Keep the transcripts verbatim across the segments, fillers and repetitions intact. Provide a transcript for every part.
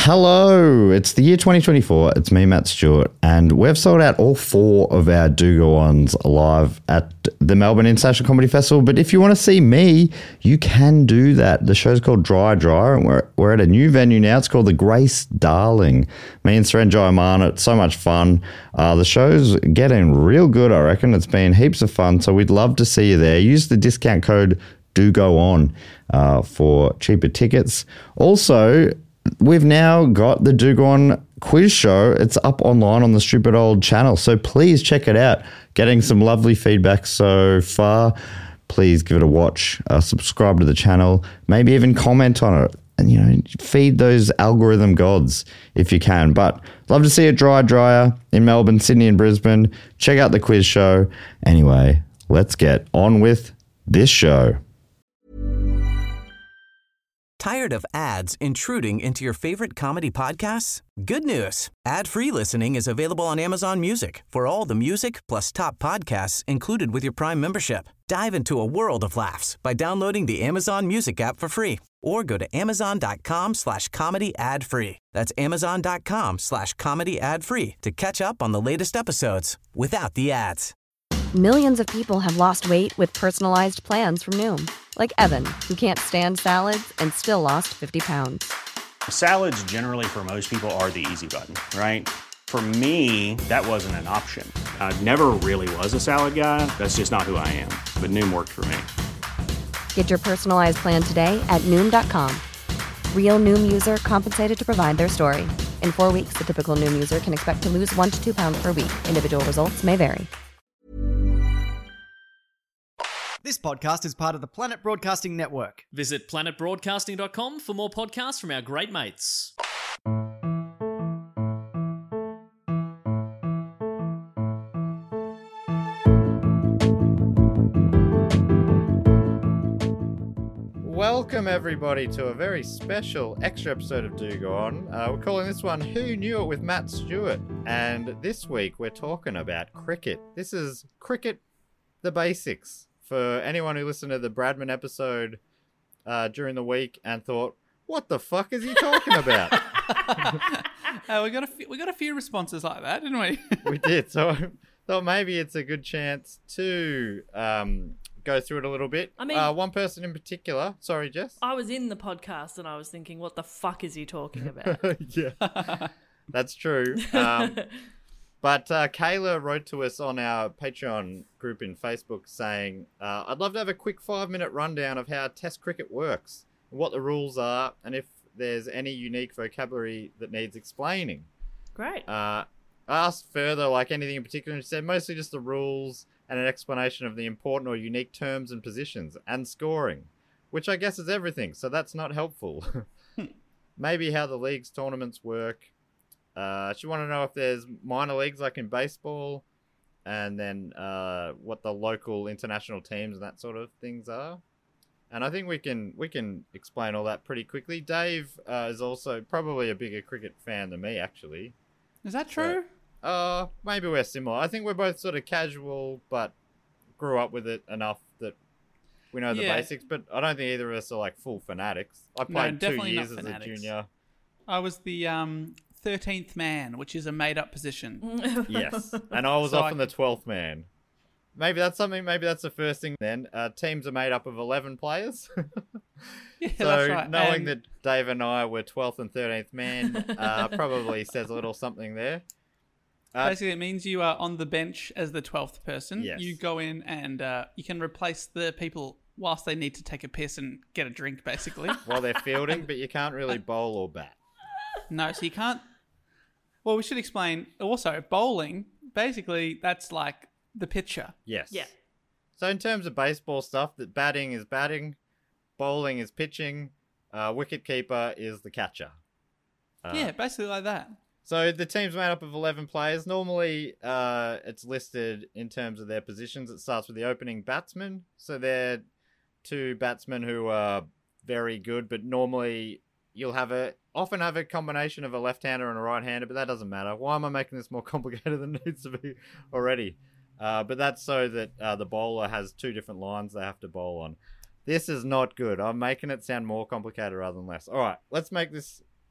Hello, it's the year twenty twenty-four. It's me, Matt Stewart, and we've sold out all four of our Do Go Ons live at the Melbourne International Comedy Festival. But if you want to see me, you can do that. The show's called Dry Dry, and we're, we're at a new venue now. It's called the Grace Darling. Me and Surenjoy Aman, it's so much fun. Uh, the show's getting real good, I reckon. It's been heaps of fun, so we'd love to see you there. Use the discount code Do Go On uh, for cheaper tickets. Also, we've now got the Do Go On quiz show. It's up online on the Stupid Old channel, so please check it out. Getting some lovely feedback so far. Please give it a watch. Uh, subscribe to the channel. Maybe even comment on it. And, you know, feed those algorithm gods if you can. But love to see a Dry Dryer in Melbourne, Sydney and Brisbane. Check out the quiz show. Anyway, let's get on with this show. Tired of ads intruding into your favorite comedy podcasts? Good news. Ad-free listening is available on Amazon Music for all the music plus top podcasts included with your Prime membership. Dive into a world of laughs by downloading the Amazon Music app for free or go to amazon.com slash comedy ad free. That's amazon.com slash comedy ad free to catch up on the latest episodes without the ads. Millions of people have lost weight with personalized plans from Noom. Like Evan, who can't stand salads and still lost fifty pounds. Salads generally for most people are the easy button, right? For me, that wasn't an option. I never really was a salad guy. That's just not who I am. But Noom worked for me. Get your personalized plan today at Noom dot com. Real Noom user compensated to provide their story. In four weeks, the typical Noom user can expect to lose one to two pounds per week. Individual results may vary. This podcast is part of the Planet Broadcasting Network. Visit planet broadcasting dot com for more podcasts from our great mates. Welcome, everybody, to a very special extra episode of Do Go On. Uh, we're calling this one Who Knew It with Matt Stewart. And this week we're talking about cricket. This is Cricket the Basics. For anyone who listened to the Bradman episode uh, during the week and thought, what the fuck is he talking about? uh, we got a few, we got a few responses like that, didn't we? We did. So I thought maybe it's a good chance to um, go through it a little bit. I mean, uh, one person in particular. Sorry, Jess. I was in the podcast and I was thinking, what the fuck is he talking about? Yeah, that's true. Um, But uh, Kayla wrote to us on our Patreon group in Facebook saying, uh, I'd love to have a quick five-minute rundown of how Test cricket works, what the rules are, and if there's any unique vocabulary that needs explaining. Great. Uh, I asked further, like anything in particular, and she said mostly just the rules and an explanation of the important or unique terms and positions and scoring, which I guess is everything, so that's not helpful. Maybe how the leagues tournaments work. Uh, she wanted to know if there's minor leagues like in baseball, and then uh, what the local international teams and that sort of things are. And I think we can we can explain all that pretty quickly. Dave uh, is also probably a bigger cricket fan than me, actually. Is that true? So, uh, maybe we're similar. I think we're both sort of casual, but grew up with it enough that we know the Yeah. basics. But I don't think either of us are like full fanatics. I No, played two definitely years not as a fanatics. junior. I was the um, thirteenth man, which is a made-up position. Yes, and I was So often I- the twelfth man. Maybe that's something. Maybe that's the first thing. Then uh, teams are made up of eleven players. Yeah, so that's right. knowing And- that Dave and I were twelfth and thirteenth man uh, probably says a little something there. Uh, Basically, it means you are on the bench as the twelfth person. Yes. You go in and uh, you can replace the people whilst they need to take a piss and get a drink, basically. while they're fielding, but you can't really bowl or bat. No, so you can't. Well, we should explain also bowling. Basically, that's like the pitcher. Yes. Yeah. So in terms of baseball stuff, that batting is batting, bowling is pitching, uh, wicket keeper is the catcher. Uh, yeah, basically like that. So the team's made up of eleven players. Normally, uh, it's listed in terms of their positions. It starts with the opening batsman. So they're two batsmen who are very good, but normally you'll have a often have a combination of a left-hander and a right-hander, but that doesn't matter. Why am I making this more complicated than it needs to be already? Uh, but that's so that uh, the bowler has two different lines they have to bowl on. This is not good. I'm making it sound more complicated rather than less. All right, let's make this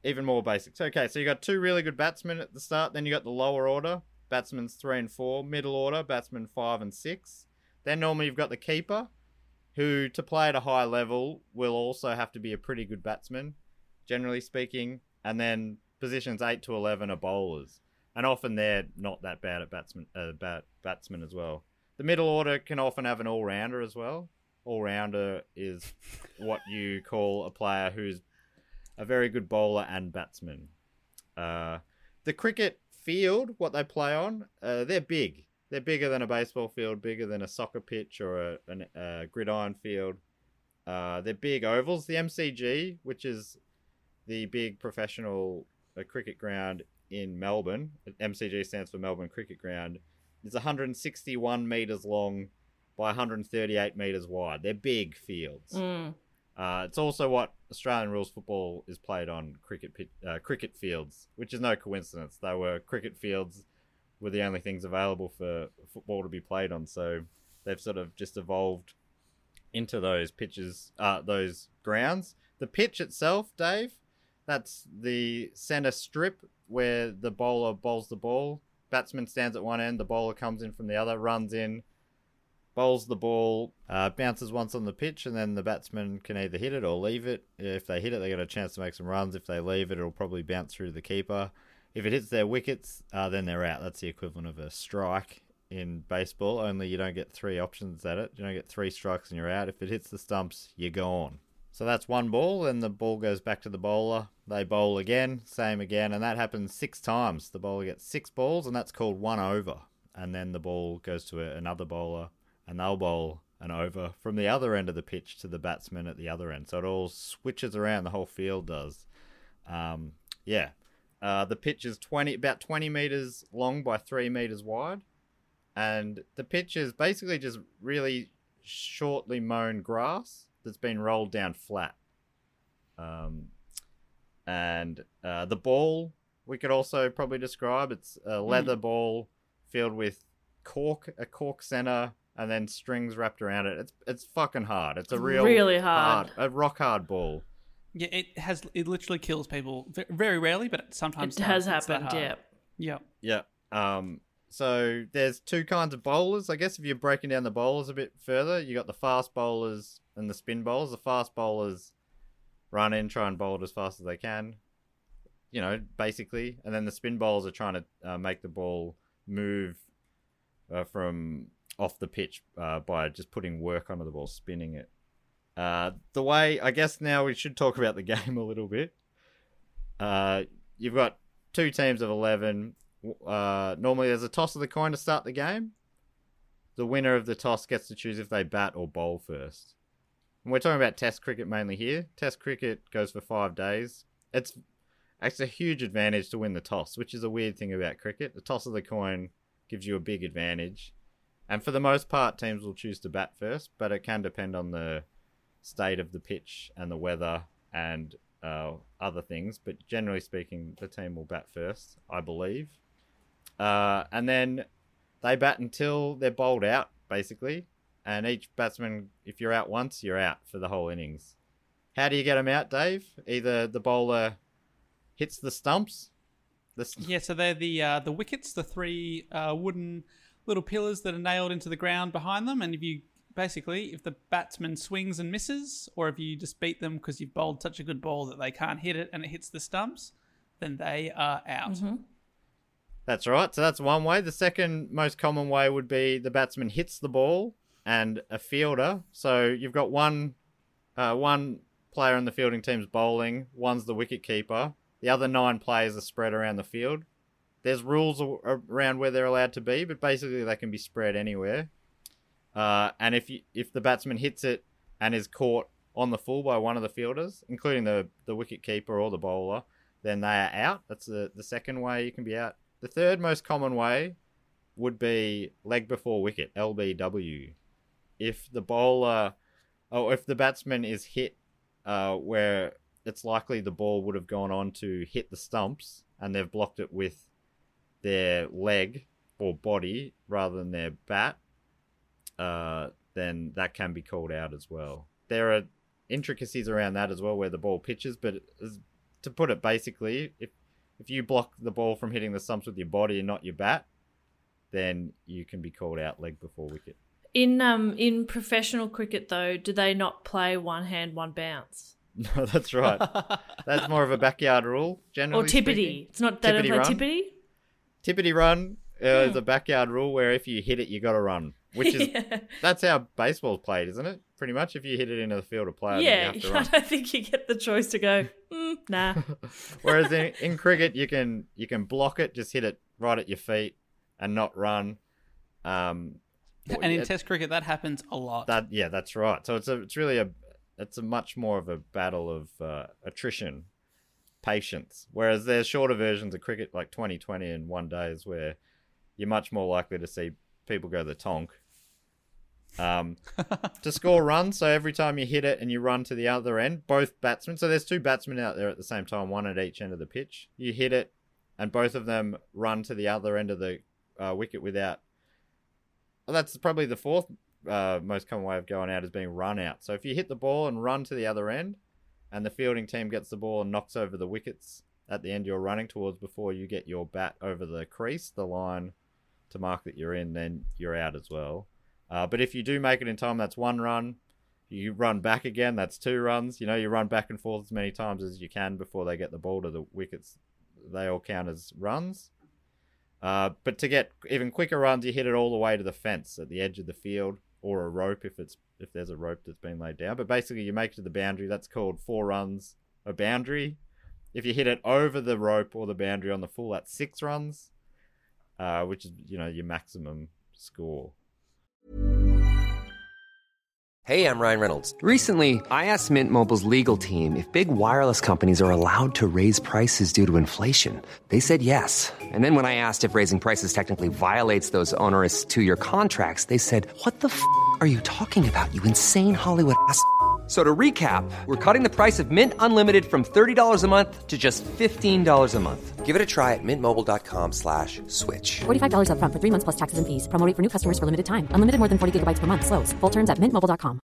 even more basics. Okay, so you got two really good batsmen at the start. Then you got the lower order, batsmen three and four. Middle order, batsmen five and six. Then normally you've got the keeper, who to play at a high level will also have to be a pretty good batsman, generally speaking. And then positions eight to eleven are bowlers, and often they're not that bad at batsmen, uh, bat, batsmen as well. The middle order can often have an all-rounder as well. All-rounder is what you call a player who's a very good bowler and batsman. Uh, the cricket field, what they play on, uh, they're big. They're bigger than a baseball field, bigger than a soccer pitch or a, a, a gridiron field. Uh, they're big ovals. The M C G, which is the big professional uh, cricket ground in Melbourne, M C G stands for Melbourne Cricket Ground, is one hundred sixty-one metres long by one hundred thirty-eight metres wide. They're big fields. Mm. Uh, it's also what Australian rules football is played on, cricket pit, uh, cricket fields, which is no coincidence. They were cricket fields were the only things available for football to be played on, so they've sort of just evolved into those pitches, uh, those grounds. The pitch itself, Dave, that's the centre strip where the bowler bowls the ball. Batsman stands at one end, the bowler comes in from the other, runs in, bowls the ball, uh, bounces once on the pitch, and then the batsman can either hit it or leave it. If they hit it, they get a chance to make some runs. If they leave it, it'll probably bounce through the keeper. If it hits their wickets, uh, then they're out. That's the equivalent of a strike in baseball, only you don't get three options at it. You don't get three strikes and you're out. If it hits the stumps, you're gone. So that's one ball, and the ball goes back to the bowler. They bowl again, same again, and that happens six times. The bowler gets six balls, and that's called one over. And then the ball goes to a, another bowler, and they'll bowl an over from the other end of the pitch to the batsman at the other end. So it all switches around, the whole field does. Um, yeah. Uh, the pitch is twenty, about twenty metres long by three metres wide. And the pitch is basically just really shortly mown grass that's been rolled down flat. Um, and uh, the ball, we could also probably describe, it's a leather mm. ball filled with cork, a cork centre, and then strings wrapped around it. It's it's fucking hard. It's a real really hard, hard a rock hard ball. Yeah, it has. It literally kills people. V- Very rarely, but sometimes it has it's that happened. hard. Yeah. Yeah. Yeah. Um. So there's two kinds of bowlers. I guess if you're breaking down the bowlers a bit further, you got the fast bowlers and the spin bowlers. The fast bowlers run in, try and bowl it as fast as they can. You know, basically, and then the spin bowlers are trying to uh, make the ball move uh, from off the pitch uh, by just putting work onto the ball, spinning it. Uh, the way, I guess now we should talk about the game a little bit. Uh, you've got two teams of eleven. Uh, normally there's a toss of the coin to start the game. The winner of the toss gets to choose if they bat or bowl first. And we're talking about Test cricket mainly here. Test cricket goes for five days. It's actually a huge advantage to win the toss, which is a weird thing about cricket. The toss of the coin gives you a big advantage. And for the most part, teams will choose to bat first, but it can depend on the state of the pitch and the weather and uh, other things. But generally speaking, the team will bat first, I believe. Uh, and then they bat until they're bowled out, basically. And each batsman, if you're out once, you're out for the whole innings. How do you get them out, Dave? Either the bowler hits the stumps. The st- Yeah, so they're the uh, the wickets, the three uh, wooden little pillars that are nailed into the ground behind them. And if you basically, if the batsman swings and misses, or if you just beat them because you've bowled such a good ball that they can't hit it and it hits the stumps, then they are out. Mm-hmm. That's right. So that's one way. The second most common way would be the batsman hits the ball and a fielder. So you've got one uh, one player in the fielding team's bowling, one's the wicket keeper. The other nine players are spread around the field. There's rules around where they're allowed to be, but basically they can be spread anywhere. Uh, and if you, if the batsman hits it and is caught on the full by one of the fielders, including the, the wicket keeper or the bowler, then they are out. That's the, the second way you can be out. The third most common way would be leg before wicket, L B W. If the bowler, or if the batsman is hit uh, where it's likely the ball would have gone on to hit the stumps and they've blocked it with their leg or body rather than their bat, uh, then that can be called out as well. There are intricacies around that as well where the ball pitches, but as, to put it basically, if if you block the ball from hitting the stumps with your body and not your bat, then you can be called out leg before wicket. In um in professional cricket though, do they not play one hand, one bounce? No, that's right. That's more of a backyard rule, generally. Or tippity. Speaking. It's not they don't Tippity play run. tippity? Tippity run uh, Hmm. is a backyard rule where if you hit it, you got to run. Which is Yeah. that's how baseball's played, isn't it? Pretty much, if you hit it into the field of play, Yeah, you have to I run. don't think you get the choice to go, mm, nah. Whereas in, in cricket, you can you can block it, just hit it right at your feet, and not run. Um, And in it- Test cricket, that happens a lot. that yeah, that's right. So it's a it's really a it's a much more of a battle of uh, attrition, patience. Whereas there's shorter versions of cricket like twenty twenty and one days where you're much more likely to see people go the tonk. Um, to score runs, so every time you hit it and you run to the other end, both batsmen, so there's two batsmen out there at the same time, one at each end of the pitch. You hit it and both of them run to the other end of the uh, wicket without... Well, that's probably the fourth uh, most common way of going out is being run out. So if you hit the ball and run to the other end and the fielding team gets the ball and knocks over the wickets at the end you're running towards before you get your bat over the crease, the line to mark that you're in, then you're out as well. Uh, but if you do make it in time, that's one run. You run back again, that's two runs. You know, you run back and forth as many times as you can before they get the ball to the wickets. They all count as runs. Uh, but to get even quicker runs, you hit it all the way to the fence at the edge of the field, or a rope if it's if there's a rope that's been laid down. But basically, you make it to the boundary. That's called four runs a boundary. If you hit it over the rope or the boundary on the full, that's six runs, uh, which is, you know, your maximum score. Hey, I'm Ryan Reynolds. Recently, I asked Mint Mobile's legal team if big wireless companies are allowed to raise prices due to inflation. They said yes. And then when I asked if raising prices technically violates those onerous two-year contracts, they said, "What the f*** are you talking about, you insane Hollywood ass f- So to recap, we're cutting the price of Mint Unlimited from thirty dollars a month to just fifteen dollars a month. Give it a try at mintmobile.com slash switch. forty-five dollars up front for three months plus taxes and fees. Promo rate for new customers for limited time. Unlimited more than forty gigabytes per month. Slows full terms at mint mobile dot com.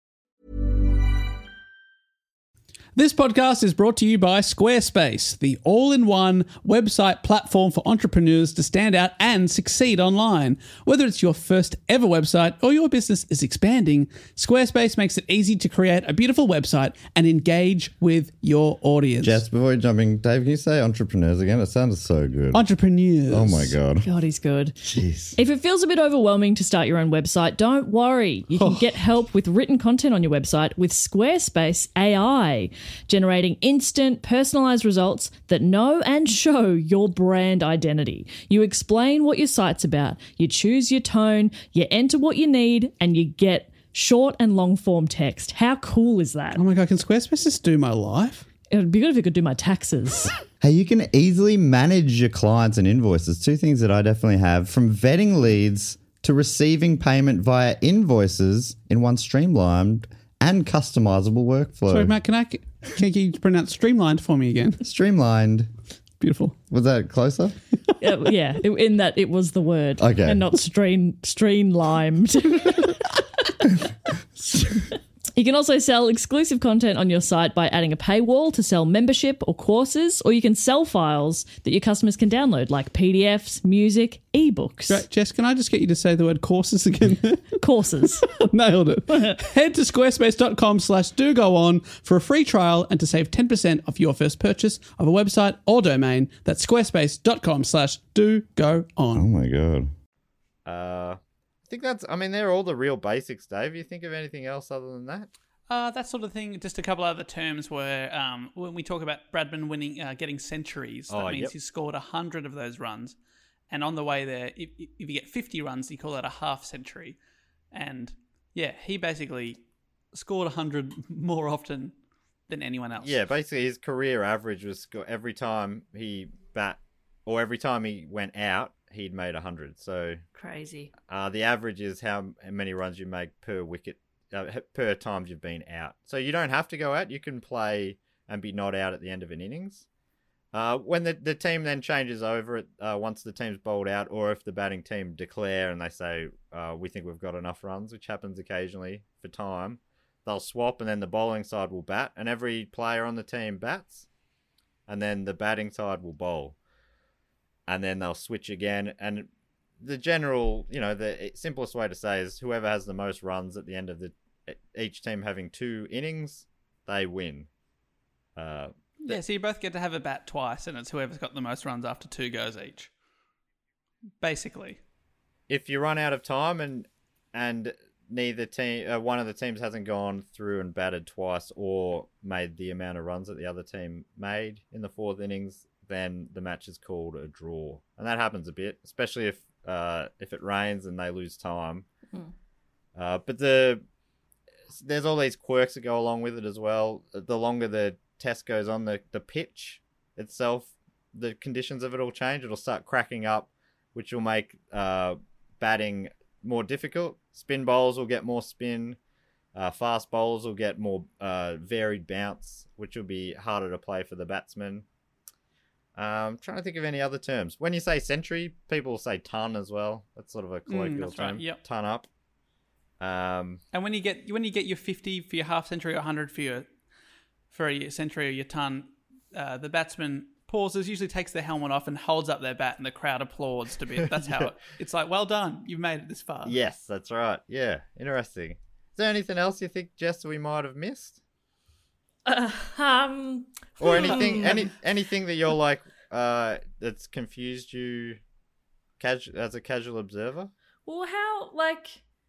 This podcast is brought to you by Squarespace, the all-in-one website platform for entrepreneurs to stand out and succeed online. Whether it's your first ever website or your business is expanding, Squarespace makes it easy to create a beautiful website and engage with your audience. Jess, before you're jumping, Dave, can you say entrepreneurs again? It sounded so good. Entrepreneurs. Oh my God. God, he's good. Jeez. If it feels a bit overwhelming to start your own website, don't worry. You can get help with written content on your website with Squarespace A I, generating instant, personalized results that know and show your brand identity. You explain what your site's about, you choose your tone, you enter what you need, and you get short and long form text. How cool is that? Oh my God, can Squarespace just do my life? It would be good if it could do my taxes. Hey, you can easily manage your clients and invoices. Two things that I definitely have, from vetting leads to receiving payment via invoices in one streamlined and customizable workflow. Sorry, Matt, can I can you pronounce streamlined for me again? Streamlined. Beautiful. Was that closer? Uh, yeah, it- in that it was the word. Okay. And not stream, streamlined. You can also sell exclusive content on your site by adding a paywall to sell membership or courses, or you can sell files that your customers can download, like P D Fs, music, ebooks. Great. Jess, can I just get you to say the word courses again? Courses. Nailed it. Head to squarespace.com slash do go on for a free trial and to save ten percent off your first purchase of a website or domain. That's squarespace.com slash do go on. Oh my God. Uh, I think that's, I mean, they're all the real basics, Dave. You think of anything else other than that? Uh, that sort of thing. Just a couple other terms where um, when we talk about Bradman winning, uh, getting centuries, that Oh, means yep. he's scored one hundred of those runs. And on the way there, if, if you get fifty runs, you call that a half century. And yeah, he basically scored one hundred more often than anyone else. Yeah, basically his career average was sco- every time he bat or every time he went out, he'd made one hundred. So Crazy. uh, the average is how many runs you make per wicket, uh, per times you've been out. So you don't have to go out. You can play and be not out at the end of an innings. Uh, when the, the team then changes over it, uh, once the team's bowled out, or if the batting team declare and they say, uh, we think we've got enough runs, which happens occasionally for time, they'll swap and then the bowling side will bat and every player on the team bats. and then the batting side will bowl, and then they'll switch again. And the general, you know, the simplest way to say is whoever has the most runs at the end of the each team having two innings, they win. Uh, yeah, so you both get to have a bat twice, and it's whoever's got the most runs after two goes each. Basically, if you run out of time and and neither team, uh, one of the teams hasn't gone through and batted twice or made the amount of runs that the other team made in the fourth innings, then the match is called a draw, and that happens a bit, especially if uh, if it rains and they lose time. Mm. Uh, but the there's all these quirks that go along with it as well. The longer the test goes on, the the pitch itself, the conditions of it all change. It'll start cracking up, which will make uh, batting more difficult. Spin bowls will get more spin. Uh, fast bowls will get more uh, varied bounce, which will be harder to play for the batsman. Um, trying to think of any other terms. When you say century, people say ton as well. That's sort of a colloquial mm, term. Right, yep. Ton up. Um, and when you get when you get your fifty for your half century or one hundred for your for a century or your ton, uh, the batsman pauses, usually takes their helmet off and holds up their bat, and the crowd applauds to be. That's how yeah. it, it's like, well done, you've made it this far. Yes, that's right. Yeah, interesting. Is there anything else you think, Jess, we might have missed? Uh, um, or anything, any anything that you're like uh, that's confused you, casu- as a casual observer? Well, how like,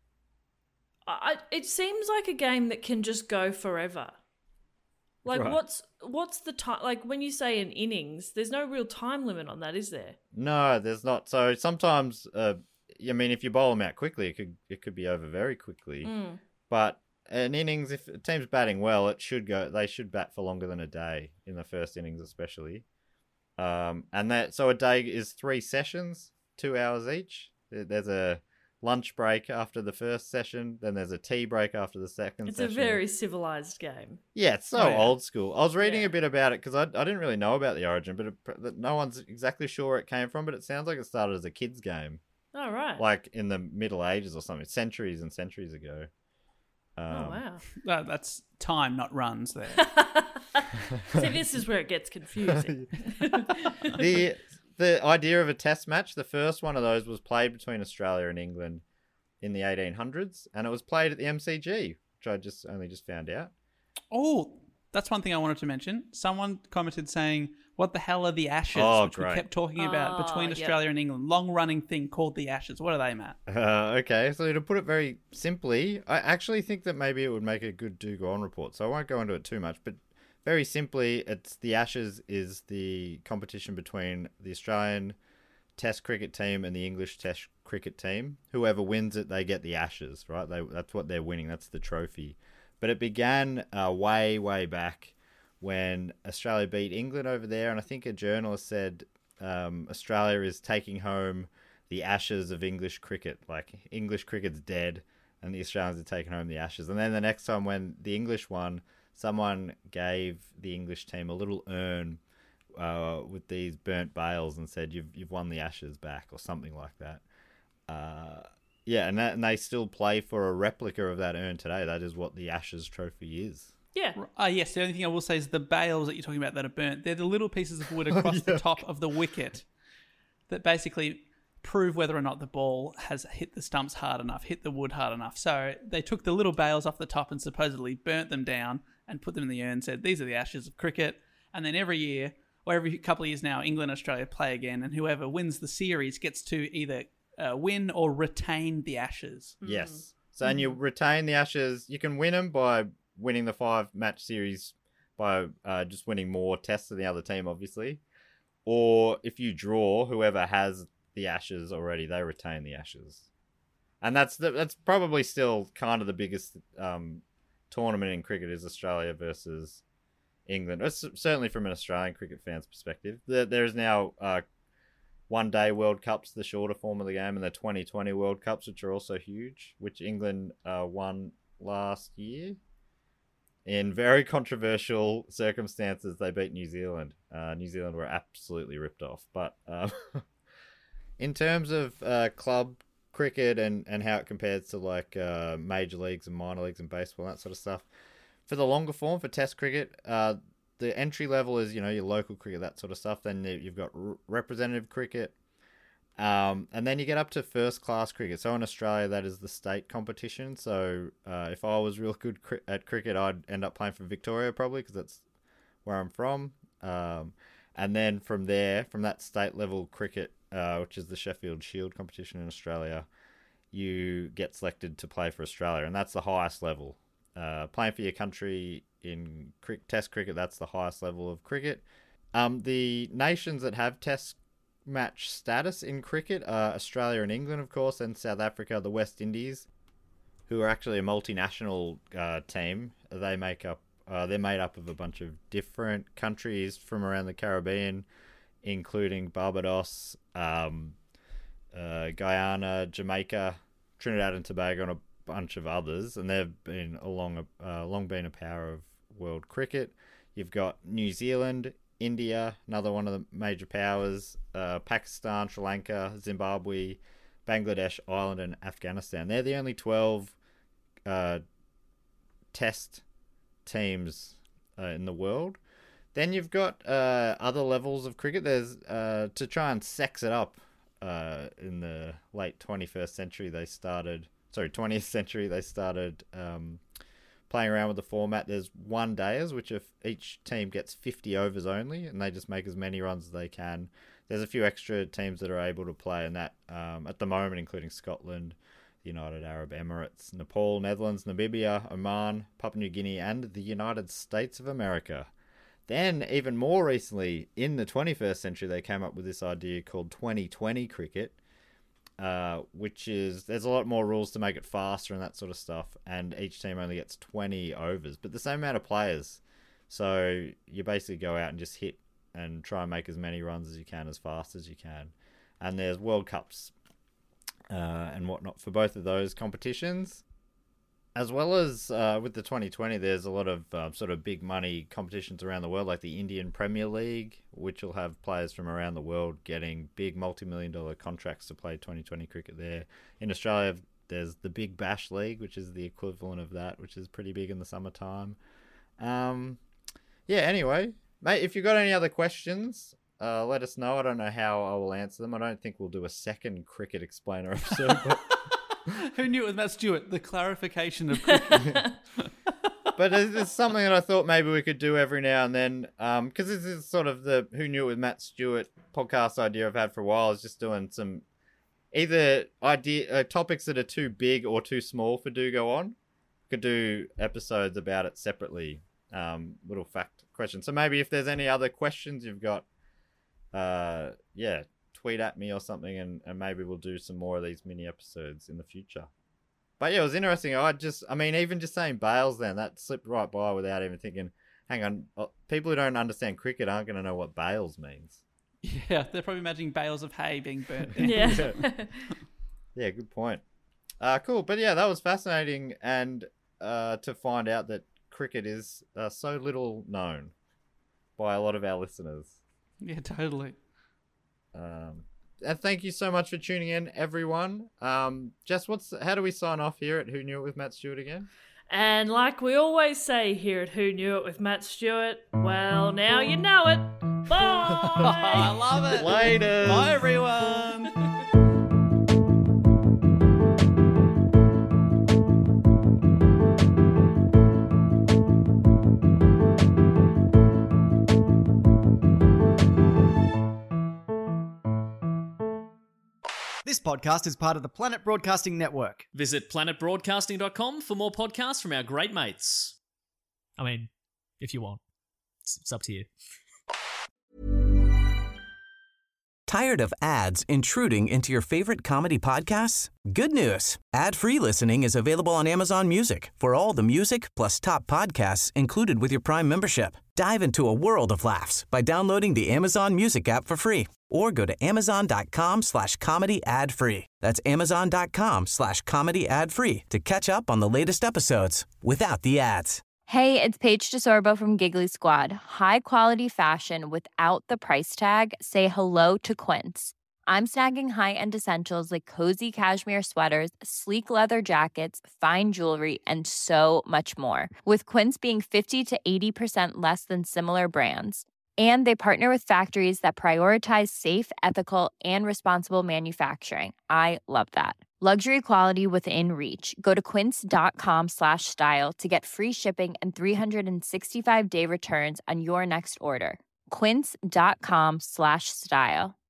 I it seems like a game that can just go forever. Like, right. what's what's the time? Like, when you say an innings, there's no real time limit on that, is there? No, there's not. So sometimes, uh, I mean, if you bowl them out quickly, it could it could be over very quickly. Mm. But an innings, if a team's batting well, it should go. They should bat for longer than a day in the first innings, especially. Um, and that so a day is three sessions, two hours each. There's a lunch break after the first session, then there's a tea break after the second it's session. It's a very civilized game. Yeah, it's so oh, yeah. old school. I was reading yeah. a bit about it because I, I didn't really know about the origin, but it, no one's exactly sure where it came from, but it sounds like it started as a kid's game. Oh, right. Like in the Middle Ages or something, centuries and centuries ago. Um, oh, wow. No, that's time, not runs there. See, this is where it gets confusing. the The idea of a test match, the first one of those was played between Australia and England in the eighteen hundreds, and it was played at the M C G, which I just only just found out. Oh, that's one thing I wanted to mention. Someone commented saying, what the hell are the Ashes? Oh, which great. we kept talking about oh, between Australia yep. and England. Long-running thing called the Ashes. What are they, Matt? Uh, okay, so to put it very simply, I actually think that maybe it would make a good do-go-on report, so I won't go into it too much, but very simply, it's the Ashes is the competition between the Australian Test cricket team and the English Test cricket team. Whoever wins it, they get the Ashes, right? They, that's what they're winning. That's the trophy. But it began uh, way, way back when Australia beat England over there, and I think a journalist said um, Australia is taking home the Ashes of English cricket. Like, English cricket's dead, and the Australians are taking home the Ashes. And then the next time when the English won, someone gave the English team a little urn uh, with these burnt bales and said, "You've you've won the Ashes back," or something like that. Uh, yeah, and that, and they still play for a replica of that urn today. That is what the Ashes trophy is. Yeah. Uh, yes, the only thing I will say is the bales that you're talking about that are burnt, they're the little pieces of wood across yeah. the top of the wicket that basically prove whether or not the ball has hit the stumps hard enough, hit the wood hard enough. So they took the little bales off the top and supposedly burnt them down and put them in the urn and said, these are the Ashes of cricket. And then every year, or every couple of years now, England and Australia play again, and whoever wins the series gets to either uh, win or retain the Ashes. Yes. So, and you retain the Ashes. You can win them by winning the five-match series by uh, just winning more tests than the other team, obviously. Or if you draw, whoever has the Ashes already, they retain the Ashes. And that's the, that's probably still kind of the biggest um, tournament in cricket is Australia versus England. It's certainly from an Australian cricket fan's perspective. There, there is now uh, one-day World Cups, the shorter form of the game, and the twenty twenty World Cups, which are also huge, which England uh, won last year. In very controversial circumstances, they beat New Zealand. Uh, New Zealand were absolutely ripped off. But um, in terms of uh, club cricket and, and how it compares to like uh, major leagues and minor leagues and baseball and that sort of stuff, for the longer form, for Test cricket, uh, the entry level is, you know, your local cricket, that sort of stuff. Then you've got r- representative cricket. Um, and then you get up to first class cricket. So in Australia, that is the state competition. So uh, if I was real good cri- at cricket, I'd end up playing for Victoria probably, because that's where I'm from. Um, and then from there, from that state level cricket, uh, which is the Sheffield Shield competition in Australia, you get selected to play for Australia. And that's the highest level. Uh, playing for your country in cri- test cricket, that's the highest level of cricket. Um, the nations that have test match status in cricket are Australia and England, of course, and South Africa, the West Indies, who are actually a multinational uh, team. They make up, uh, they're made up of a bunch of different countries from around the Caribbean, including Barbados, um, uh, Guyana, Jamaica, Trinidad and Tobago, and a bunch of others. And they've been a long, uh, long been a power of world cricket. You've got New Zealand, India, another one of the major powers, uh, Pakistan, Sri Lanka, Zimbabwe, Bangladesh, Ireland, and Afghanistan. They're the only twelve uh, test teams uh, in the world. Then you've got uh, other levels of cricket. There's uh, to try and sex it up uh, in the late twenty-first century. They started, sorry, twentieth century. They started Um, playing around with the format. There's one dayers, which if each team gets fifty overs only, and they just make as many runs as they can. There's a few extra teams that are able to play in that um, at the moment, including Scotland, the United Arab Emirates, Nepal, Netherlands, Namibia, Oman, Papua New Guinea, and the United States of America. Then, even more recently, in the twenty-first century, they came up with this idea called twenty twenty cricket, Uh, which is, there's a lot more rules to make it faster and that sort of stuff, and each team only gets twenty overs, but the same amount of players. So you basically go out and just hit and try and make as many runs as you can as fast as you can. And there's World Cups uh, and whatnot for both of those competitions. As well as uh, with the twenty twenty, there's a lot of uh, sort of big money competitions around the world, like the Indian Premier League, which will have players from around the world getting big multi-million dollar contracts to play twenty twenty cricket there. In Australia, there's the Big Bash League, which is the equivalent of that, which is pretty big in the summertime. Um, yeah, anyway, mate, if you've got any other questions, uh, let us know. I don't know how I will answer them. I don't think we'll do a second cricket explainer episode, but... Who knew it was Matt Stewart? The clarification of cricket. But it's something that I thought maybe we could do every now and then, because um, this is sort of the Who Knew It with Matt Stewart podcast idea I've had for a while, is just doing some either idea uh, topics that are too big or too small for Do Go On. Could do episodes about it separately, um, little fact questions. So maybe if there's any other questions you've got, uh, yeah, tweet at me or something, and, and maybe we'll do some more of these mini episodes in the future. But yeah, it was interesting. I just, I mean, even just saying bales then, that slipped right by without even thinking, hang on, people who don't understand cricket aren't going to know what bales means. Yeah, they're probably imagining bales of hay being burnt. Yeah. Yeah, good point. Uh, cool. But yeah, that was fascinating, and uh, to find out that cricket is uh, so little known by a lot of our listeners. Yeah, totally. Um, and thank you so much for tuning in, everyone. Um, Jess, what's how do we sign off here at Who Knew It with Matt Stewart again? And like we always say here at Who Knew It with Matt Stewart, well, now you know it. Bye! I love it. Later. Bye, everyone. This podcast is part of the Planet Broadcasting Network. Visit planet broadcasting dot com for more podcasts from our great mates. I mean, if you want. It's, it's up to you. Tired of ads intruding into your favorite comedy podcasts? Good news. Ad-free listening is available on Amazon Music for all the music plus top podcasts included with your Prime membership. Dive into a world of laughs by downloading the Amazon Music app for free or go to amazon.com slash comedy ad free. That's amazon.com slash comedy ad free to catch up on the latest episodes without the ads. Hey, it's Paige DeSorbo from Giggly Squad. High quality fashion without the price tag. Say hello to Quince. I'm snagging high-end essentials like cozy cashmere sweaters, sleek leather jackets, fine jewelry, and so much more. With Quince being fifty to eighty percent less than similar brands. And they partner with factories that prioritize safe, ethical, and responsible manufacturing. I love that. Luxury quality within reach. Go to quince.com slash style to get free shipping and three sixty-five day returns on your next order. Quince.com slash style.